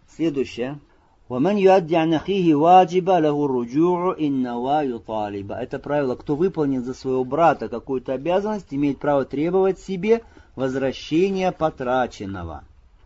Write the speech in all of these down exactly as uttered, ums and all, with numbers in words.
Следующее. وَمَنْ يُؤَدِّ عَنْ أَخِيهِ وَاجِبًا لَهُ الرُّجُوعُ إِنْ نَوَى يُطَالِبَ. Это правило, кто выполнит за своего брата какую-то обязанность, имеет право требовать себе возвращения потраченного.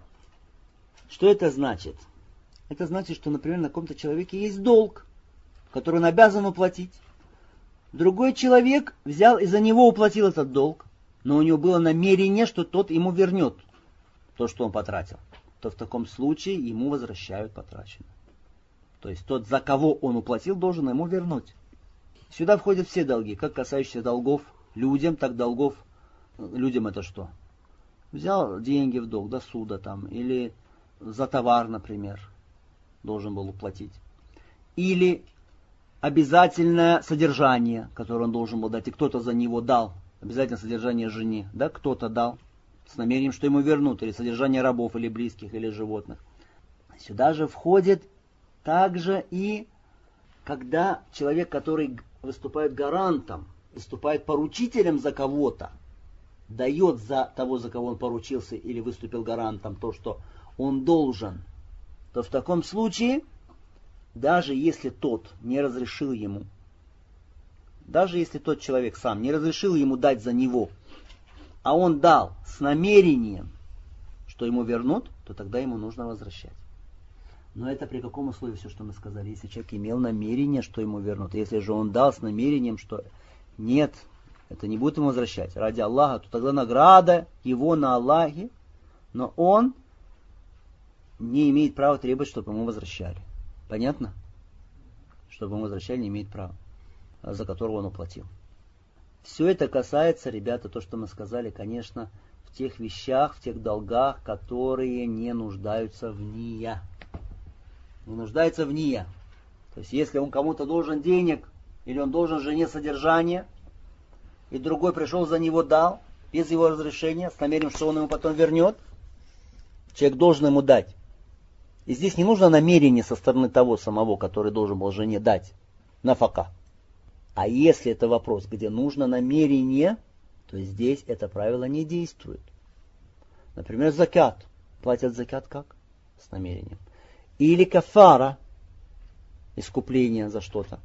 Что это значит? Это значит, что, например, на каком-то человеке есть долг, который он обязан уплатить. Другой человек взял и за него уплатил этот долг, но у него было намерение, что тот ему вернет то, что он потратил. То в таком случае ему возвращают потраченное. То есть тот, за кого он уплатил, должен ему вернуть. Сюда входят все долги, как касающиеся долгов людям, так долгов людям это что? Взял деньги в долг до суда там, или за товар, например, должен был уплатить. Или обязательное содержание, которое он должен был дать, и кто-то за него дал. Обязательное содержание жене, да, кто-то дал с намерением, что ему вернут, или содержание рабов, или близких, или животных. Сюда же входит также и когда человек, который выступает гарантом, выступает поручителем за кого-то, дает за того, за кого он поручился или выступил гарантом, то, что он должен, то в таком случае, даже если тот не разрешил ему, даже если тот человек сам не разрешил ему дать за него, а он дал с намерением, что ему вернут, то тогда ему нужно возвращать. Но это при каком условии все, что мы сказали? Если человек имел намерение, что ему вернут. Если же он дал с намерением, что нет, это не будет ему возвращать ради Аллаха, то тогда награда его на Аллахе, но он не имеет права требовать, чтобы ему возвращали. Понятно? Чтобы ему возвращали, не имеет права, за которого он уплатил. Все это касается, ребята, то, что мы сказали, конечно, в тех вещах, в тех долгах, которые не нуждаются в ния. Не нуждается в ния. То есть, если он кому-то должен денег, или он должен жене содержание, и другой пришел за него дал, без его разрешения, с намерением, что он ему потом вернет, человек должен ему дать. И здесь не нужно намерение со стороны того самого, который должен был жене дать нафака. А если это вопрос, где нужно намерение, то здесь это правило не действует. Например, закят. Платят закят как? С намерением. Или кафара, искупление за что-то.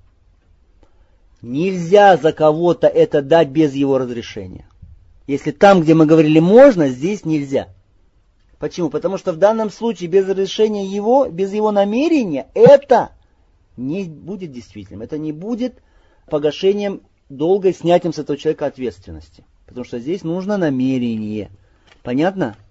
Нельзя за кого-то это дать без его разрешения. Если там, где мы говорили можно, здесь нельзя. Почему? Потому что в данном случае без разрешения его, без его намерения, это не будет действительным. Это не будет погашением долга и снятием с этого человека ответственности. Потому что здесь нужно намерение. Понятно?